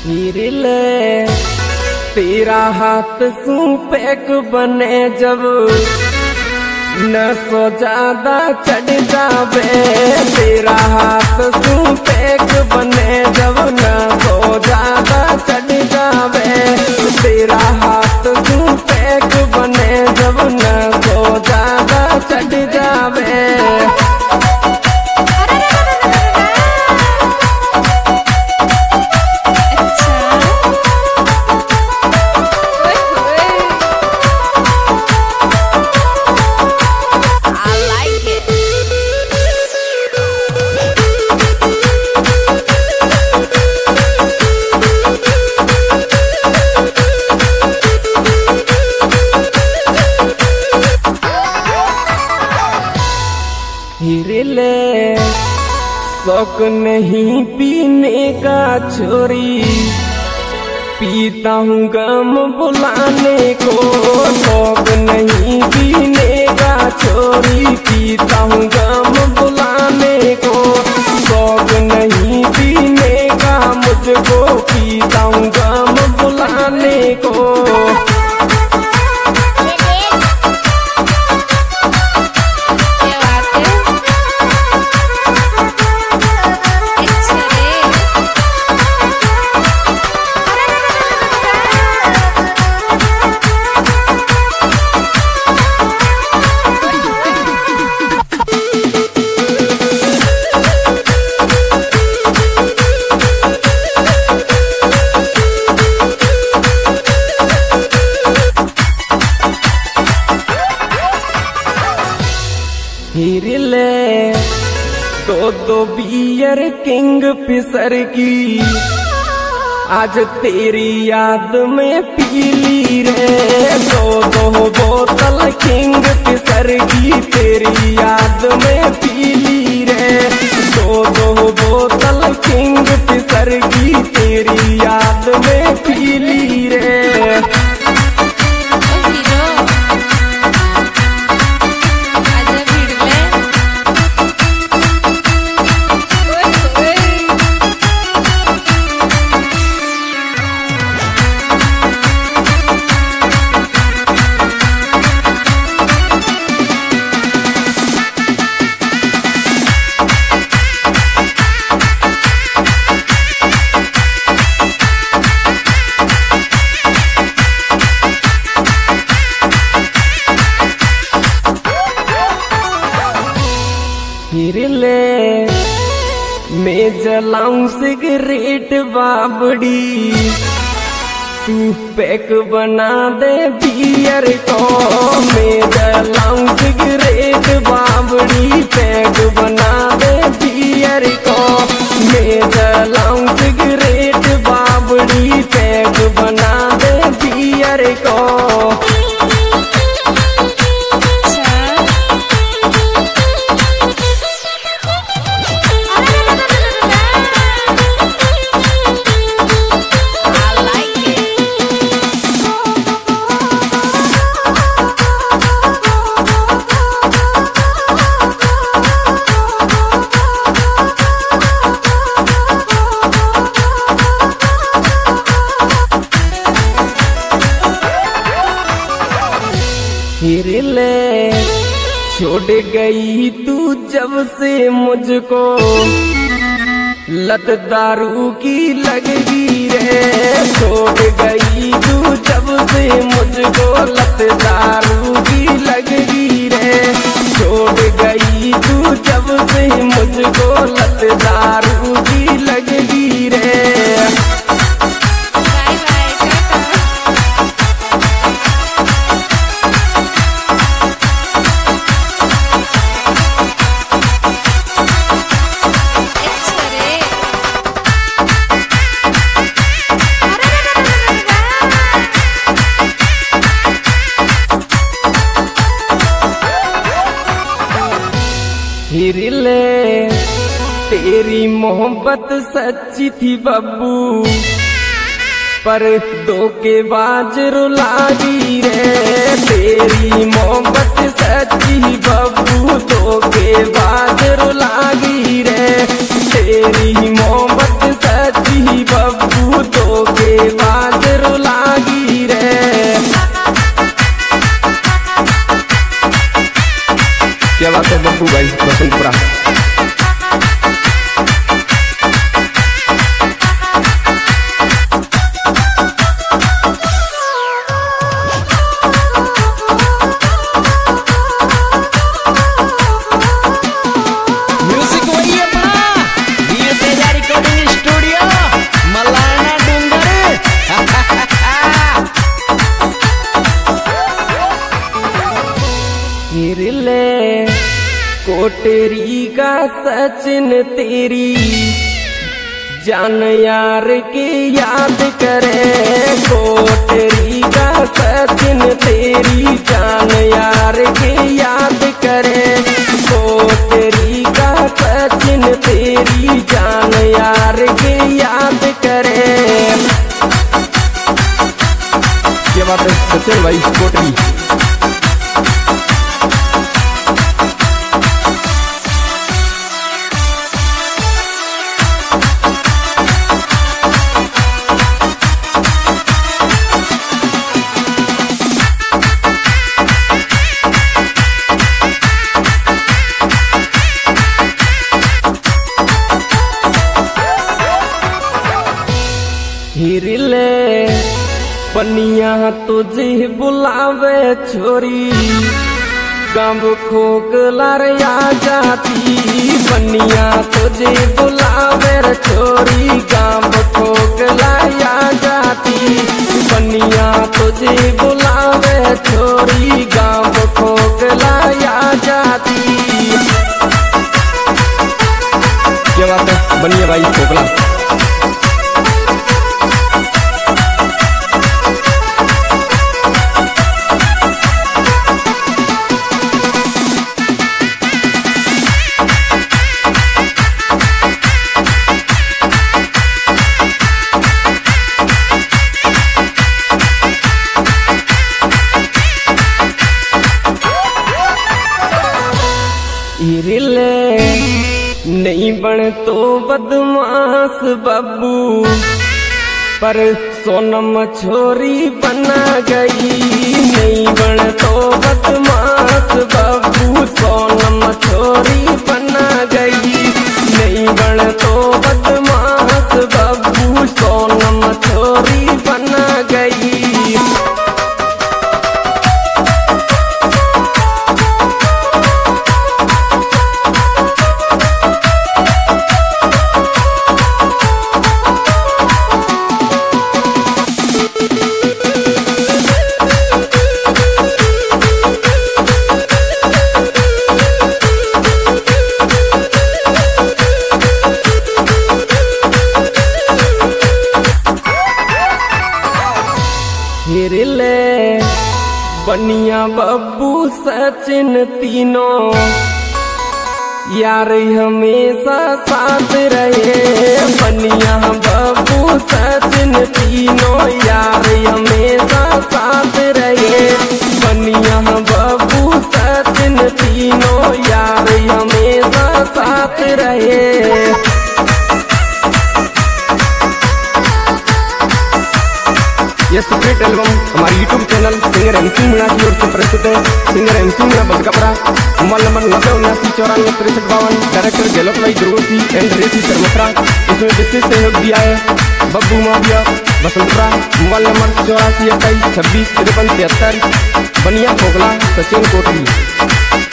हीरिले तेरा हाथ सू पैक बने जब न सो ज्यादा चढ़ जावे। तेरा हाथ सू पैक बने जब न सो ज्यादा चढ़ जावे। तेरा हाथ सू पैक बने जब न सो ज्यादा चढ़ जावे। हीरिले शौक नहीं पीने का छोरी, पीता हूँ गम बुलाने को। शौक नहीं पीने का छोरी, पीता हूँ गम बुलाने को। शौक नहीं पीने का मुझको, पीता हूँ गम बुलाने को। हीरिले दो बियर किंग फिशर की आज तेरी याद में पीली रे। दो बोतल किंग फिशर की तेरी याद में पीली रे। दो बोतल किंग फिशर की तेरी याद में पीली रे। हीरिले मैं जलाऊं सिगरेट बाबड़ी, तू पैक बना दे बियर को। मैं जलाऊं सिगरेट बाबड़ी, पैक बना दे बियर को। मैं जलाऊं सिगरेट बाबड़ी, पैक बना दे बियर को। हीरिले छोड़ गई तू जब से मुझको, लत दारू की लग गई रे। छोड़ गई तू जब से मुझको, लत दारू की लग गई रे। छोड़ गई तू जब से मुझको, लत दारू की लग गई रे। हीरिले तेरी मोहब्बत सच्ची थी बब्बू, पर धोखेबाज रुला दी रे। तेरी मोहब्बत सच्ची बब्बू, धोखेबाज रुला दी रे। तेरी मोहब्बत सच्ची बब्बू, बसंतपुरा। ले कोटेरी का सचिन तेरी जान यार की याद करे, कोटेरी का सचिन तेरी जान यार की याद करे, कोटेरी का सचिन तेरी जान यार की याद करे। ये बात है सचिन भाई कोटेरी। हिरले पनिया तुझे बुलावे छोरी, गाँव खोकला रे आ जाती, पनिया तुझे बुलावे छोरी, गाँव खोकला आ जाती, पनिया तुझे बुलावे छोरी, गाँव खोकला आ जाती। क्या बात है बनिया भाई खोकला। हिरले नहीं बन तो बदमाश बब्बू, पर सोनम छोरी बना गई, नहीं बन तो बदमाश बब्बू, सोनम छोरी बना गई, नहीं बन तो बदमाश बब्बू, सोनम छोरी बना गई। हिरले बनिया बब्बू सचिन तीनों यार हमेशा साथ रहे, बनिया बब्बू सचिन तीनों यार हमेशा साथ रहे, बनिया बब्बू सचिन तीनों यार हमेशा साथ रहे। यह सीक्रेट एल्बम हमारे YouTube channel singer MC Meena की ओर से प्रस्तुत है। Singer MC Meena Balakpara, mobile number 9079945252, director Gehlot भाई दुर्गोसी एंड रेसी शर्मत्रा। इसमें विशेष सहयोग दिया है बब्बू माविया बसंतपुरा, मोबाइल नंबर 8428265373, बनिया खोखला सचिन कोटरी।